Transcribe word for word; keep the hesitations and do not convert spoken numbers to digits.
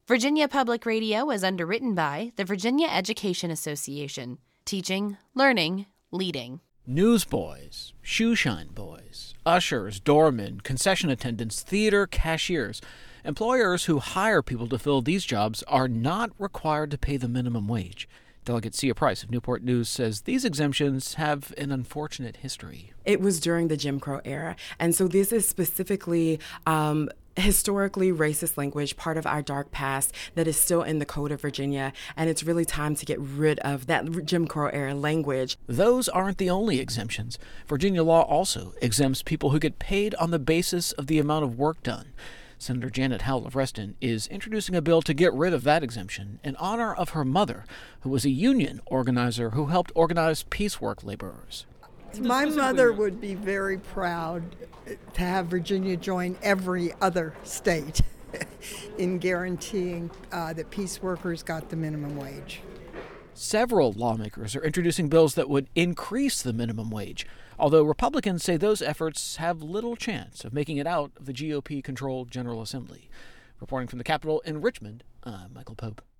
Virginia Public Radio is underwritten by the Virginia Education Association. Teaching, learning, leading. Newsboys, shoeshine boys, ushers, doormen, concession attendants, theater cashiers. Employers who hire people to fill these jobs are not required to pay the minimum wage. Delegate Sia Price of Newport News says these exemptions have an unfortunate history. It was during the Jim Crow era, and so this is specifically um, historically racist language, part of our dark past that is still in the Code of Virginia, and it's really time to get rid of that Jim Crow era language. Those aren't the only exemptions. Virginia law also exempts people who get paid on the basis of the amount of work done. Senator Janet Howell of Reston is introducing a bill to get rid of that exemption in honor of her mother, who was a union organizer who helped organize piecework laborers. My mother would be very proud to have Virginia join every other state in guaranteeing uh, that piece workers got the minimum wage. Several lawmakers are introducing bills that would increase the minimum wage, although Republicans say those efforts have little chance of making it out of the G O P-controlled General Assembly. Reporting from the Capitol in Richmond, I'm Michael Pope.